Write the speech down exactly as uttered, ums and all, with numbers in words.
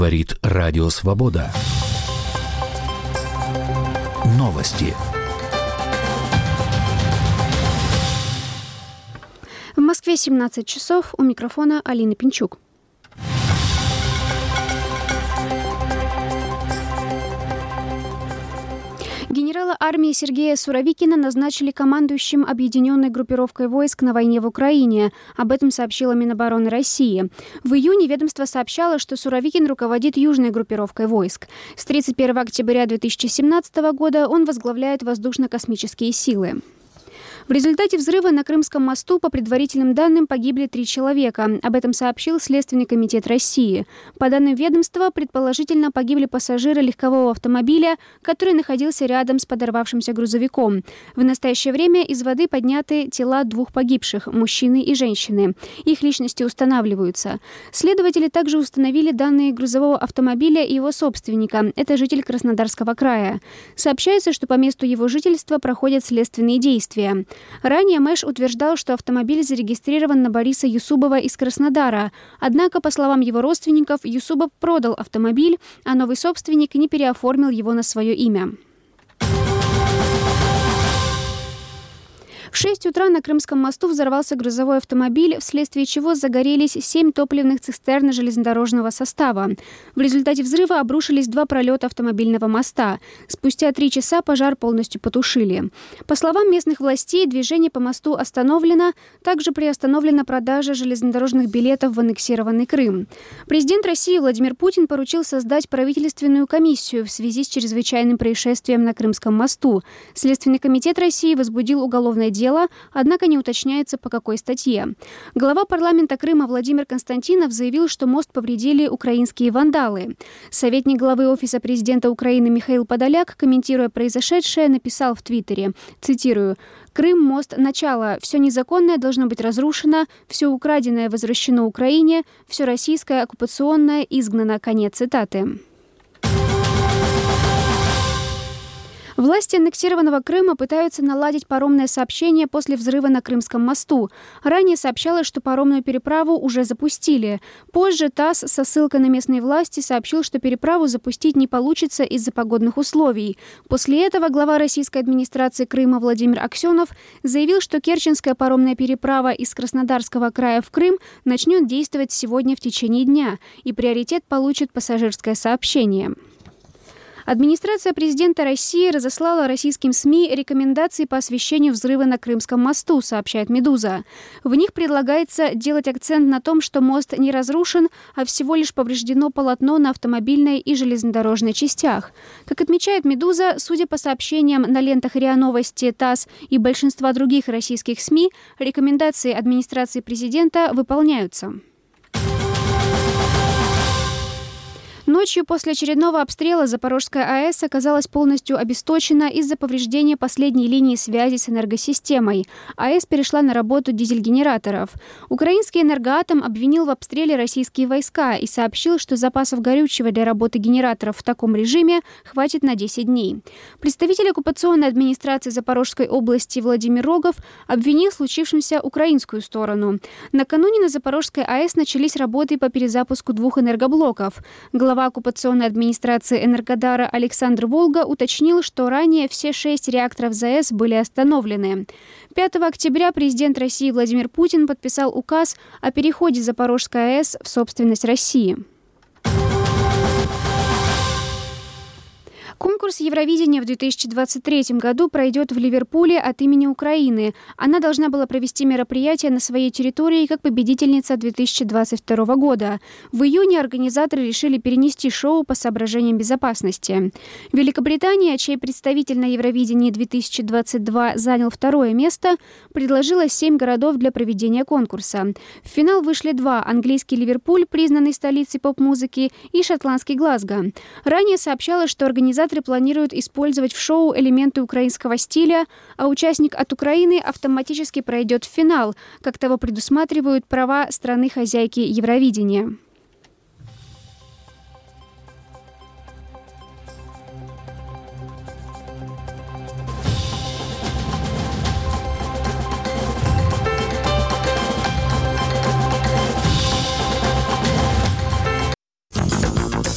Говорит Радио Свобода. Новости. В Москве семнадцать часов. У микрофона Алина Пинчук. Генерала армии Сергея Суровикина назначили командующим объединенной группировкой войск на войне в Украине. Об этом сообщила Минобороны России. В июне ведомство сообщало, что Суровикин руководит южной группировкой войск. С тридцать первого октября две тысячи семнадцатого года он возглавляет воздушно-космические силы. В результате взрыва на Крымском мосту, по предварительным данным, погибли три человека. Об этом сообщил Следственный комитет России. По данным ведомства, предположительно погибли пассажиры легкового автомобиля, который находился рядом с подорвавшимся грузовиком. В настоящее время из воды подняты тела двух погибших, мужчины и женщины. Их личности устанавливаются. Следователи также установили данные грузового автомобиля и его собственника. Это житель Краснодарского края. Сообщается, что по месту его жительства проходят следственные действия. Ранее Мэш утверждал, что автомобиль зарегистрирован на Бориса Юсубова из Краснодара. Однако, по словам его родственников, Юсубов продал автомобиль, а новый собственник не переоформил его на свое имя. В шесть утра на Крымском мосту взорвался грузовой автомобиль, вследствие чего загорелись семь топливных цистерн железнодорожного состава. В результате взрыва обрушились два пролета автомобильного моста. Спустя три часа пожар полностью потушили. По словам местных властей, движение по мосту остановлено. Также приостановлена продажа железнодорожных билетов в аннексированный Крым. Президент России Владимир Путин поручил создать правительственную комиссию в связи с чрезвычайным происшествием на Крымском мосту. Следственный комитет России возбудил уголовное дело. Дело, однако не уточняется, по какой статье. Глава парламента Крыма Владимир Константинов заявил, что мост повредили украинские вандалы. Советник главы Офиса президента Украины Михаил Подоляк, комментируя произошедшее, написал в Твиттере, цитирую, «Крым – мост начала. Все незаконное должно быть разрушено, все украденное возвращено Украине, все российское оккупационное изгнано». Конец цитаты. Власти аннексированного Крыма пытаются наладить паромное сообщение после взрыва на Крымском мосту. Ранее сообщалось, что паромную переправу уже запустили. Позже ТАСС со ссылкой на местные власти сообщил, что переправу запустить не получится из-за погодных условий. После этого глава российской администрации Крыма Владимир Аксенов заявил, что Керченская паромная переправа из Краснодарского края в Крым начнет действовать сегодня в течение дня, и приоритет получит пассажирское сообщение. Администрация президента России разослала российским СМИ рекомендации по освещению взрыва на Крымском мосту, сообщает «Медуза». В них предлагается делать акцент на том, что мост не разрушен, а всего лишь повреждено полотно на автомобильной и железнодорожной частях. Как отмечает «Медуза», судя по сообщениям на лентах РИА Новости, ТАСС и большинства других российских СМИ, рекомендации администрации президента выполняются. Ночью после очередного обстрела Запорожская АЭС оказалась полностью обесточена из-за повреждения последней линии связи с энергосистемой. АЭС перешла на работу дизель-генераторов. Украинский «Энергоатом» обвинил в обстреле российские войска и сообщил, что запасов горючего для работы генераторов в таком режиме хватит на десять дней. Представитель оккупационной администрации Запорожской области Владимир Рогов обвинил в случившемся украинскую сторону. Накануне на Запорожской АЭС начались работы по перезапуску двух энергоблоков. Глава оккупационной администрации Энергодара Александр Волга уточнил, что ранее все шесть реакторов ЗАЭС были остановлены. пятого октября президент России Владимир Путин подписал указ о переходе Запорожской АЭС в собственность России. Конкурс Евровидения в две тысячи двадцать третьем году пройдет в Ливерпуле от имени Украины. Она должна была провести мероприятие на своей территории как победительница две тысячи двадцать второго года. В июне организаторы решили перенести шоу по соображениям безопасности. Великобритания, чей представитель на Евровидении две тысячи двадцать два занял второе место, предложила семь городов для проведения конкурса. В финал вышли два – английский Ливерпуль, признанный столицей поп-музыки, и шотландский Глазго. Ранее сообщалось, что организаторы планируют использовать в шоу элементы украинского стиля, а участник от Украины автоматически пройдет в финал, как того предусматривают права страны-хозяйки Евровидения.